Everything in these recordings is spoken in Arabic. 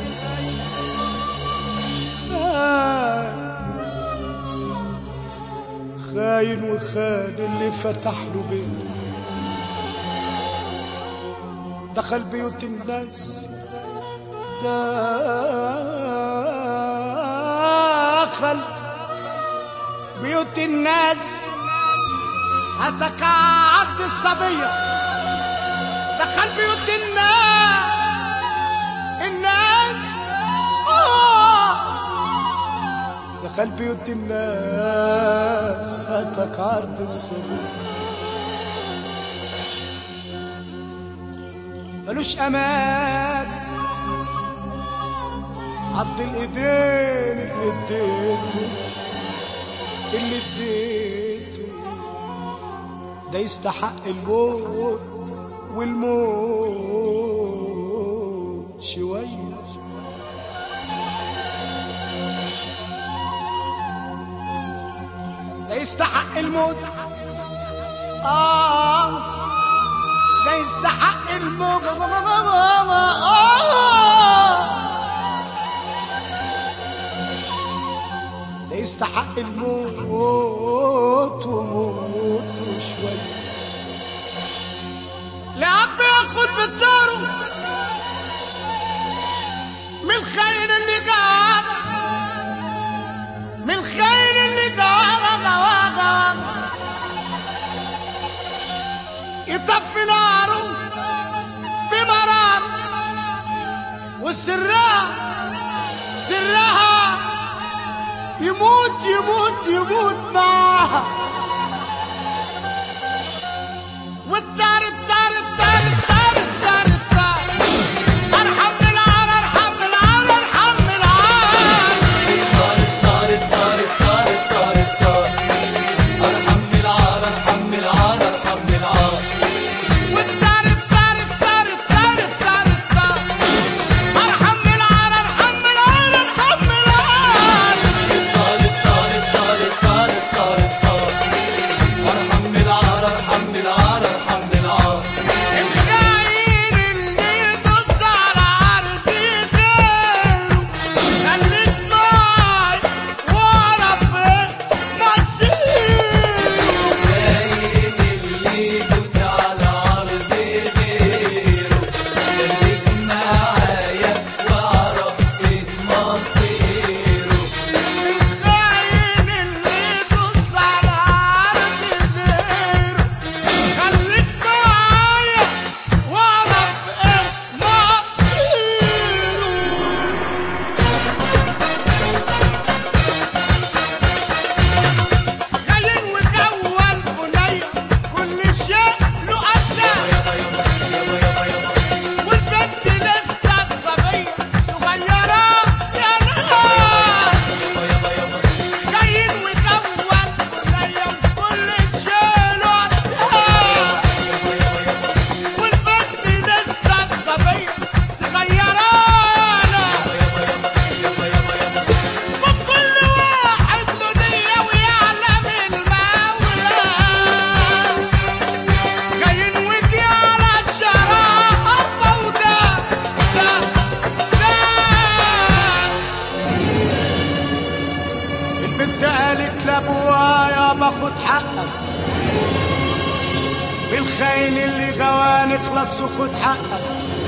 خاين وخان اللي فتح له بيت، دخل بيوت الناس، دخل بيوت الناس، هتك عد الصبية، دخل بيوت الناس دخل بيوت الناس، هتك عرض الصبية، ملوش امان، عض الايدين اللي اديته ده يستحق الموت، والموت شوية. ده يستحق الموت، ده يستحق الموت، ده يستحق الموت وموت شوية. لأب ياخد بالداره من الخير اللي قاعد، من الخير اللي قاعد يطفي ناره بمرار، والسراء سرها يموت يموت يموت معاها، والدار الدار الدار الدار الدار الدار ارحم من العار، ارحم من العار، ارحم من العار، الدار الدار الدار الدار الدار ارحم من العار، ارحم من العار، ارحم من العار، والدار الدار الدار الدار الدار الدار ارحم من العار، ارحم من العار، ارحم من العار، الدار الدار الدار الدار الدار الدار ارحم من العار، ارحم من العار، ارحم من العار. الخاين اللي يدوس على عرضي غيره، خليك معاي واعرف مصيره، الخاين اللي يدوس على عرضي غيره، خليك معايا واعرف ايه مصيره، الخاين اللي يدوس على عرضي غيره، خليك معايا واعرف ايه مصيره. خاين وجوه البنية كل شيء له أساس، والبنت لسه صبية صغيرة يا ناس، خاين وجوه البنية كل شيء له أساس، والبنت لسه صبية صغيرة يا ناس، وكل واحد له نية ويعلم المولى، خاين وجي على الشراب وداس داس داس. البنت قالت لابوها يا باخد حقك، بالخاين اللي غواني اخلص وخد حقك.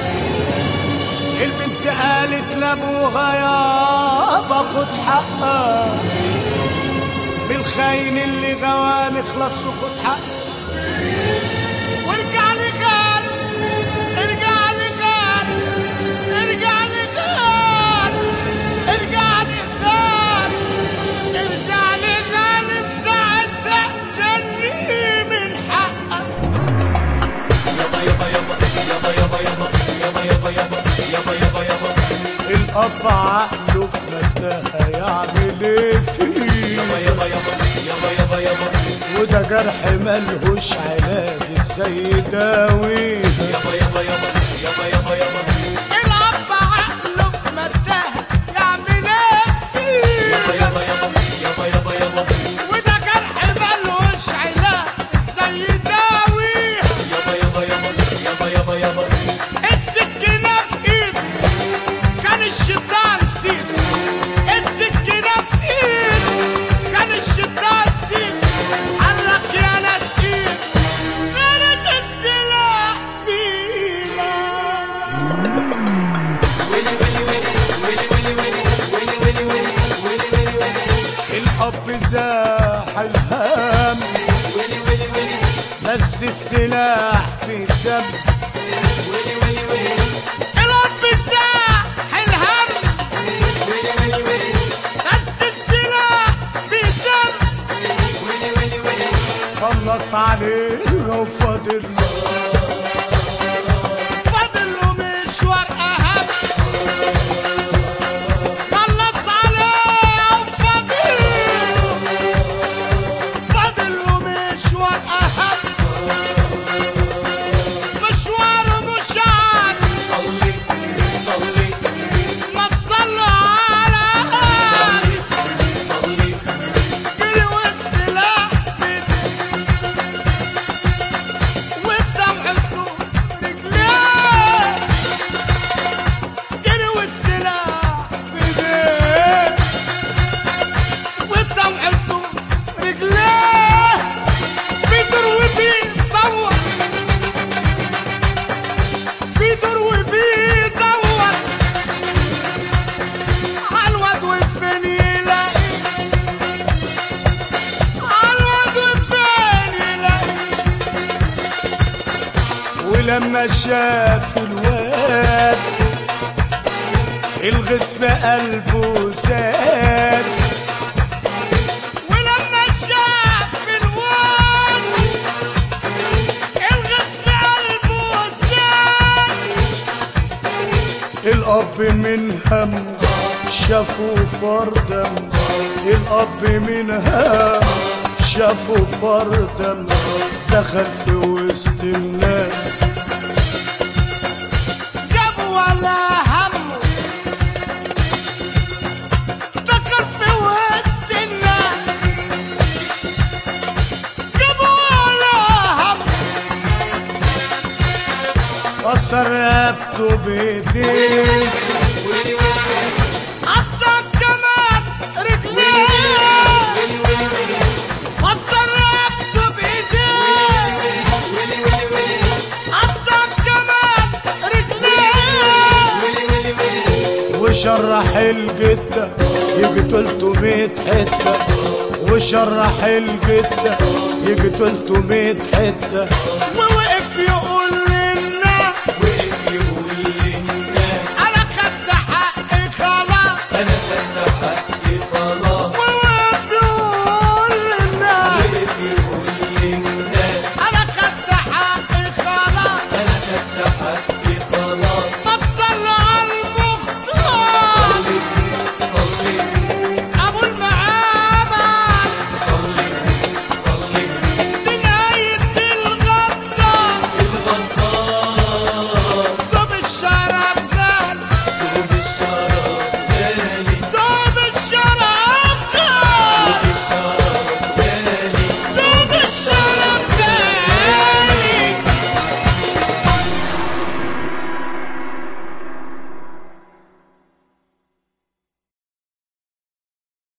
البنت قالت لابوها يا باخد حقك، بالخاين اللي غواني اخلص وخد حقك. وارجع لي غالي، ارجع لي غالي، ارجع لي غالي، ارجع لي غالي، ارجع لي غالي بساعة تقدرني من حقك. يابا يابا يابا يابا يابا يابا يابا يابا يابا يابا يابا الأب عقله في متاهة يعمل ايه فيه، يابا يابا يابا يابا يابا وده جرح ملهوش علاج ازاي يداويه. يابا يابا يابا يابا يابا يابا الأب عقله في متاهة يعمل ايه فيه، يابا يابا يابا يابا يابا وده جرح ملهوش علاج ازاي يداويه. يابا يابا يابا يابا يابا السكينة في ايده كان الشيطان السلاح في الدم ويلي ويلي ويلي الاب ساح الهم ويلي ويلي بس السلاح في الدم ويلي ويلي ويلي خلص علينا وفاضل له مشوار اهم خلص عليه وفاضل له مشوار اهم مشواره مش عاد صلي صلي ما تصلوا على صلي جري والسلاح في والدمع طول رجليه جري والسلاح في ايديه والدمع طول رجليه بيدور وبيدور بيدور وبيدور عالواد وفين يلاقي عالواد وفين يلاقي ولما شاف الواد الغز في قلبه زاد ولما شاف الواد الغز في قلبه زاد الأب من هم شافه فردم الأب من هم شافه فردم دخل في وسط الناس جاب ولا همه دخل في وسط الناس جاب ولا همه كسر رقبته بايديه ويلي ويلي قطع كمان رجليه ويلي ويلي ويلي كسر رقبته بايديه ويلي ويلي ويلي قطع كمان رجليه ويلي ويلي ويلي وشرح الجدة يجي 300 حتة وشرح الجدة يجي 300 حتة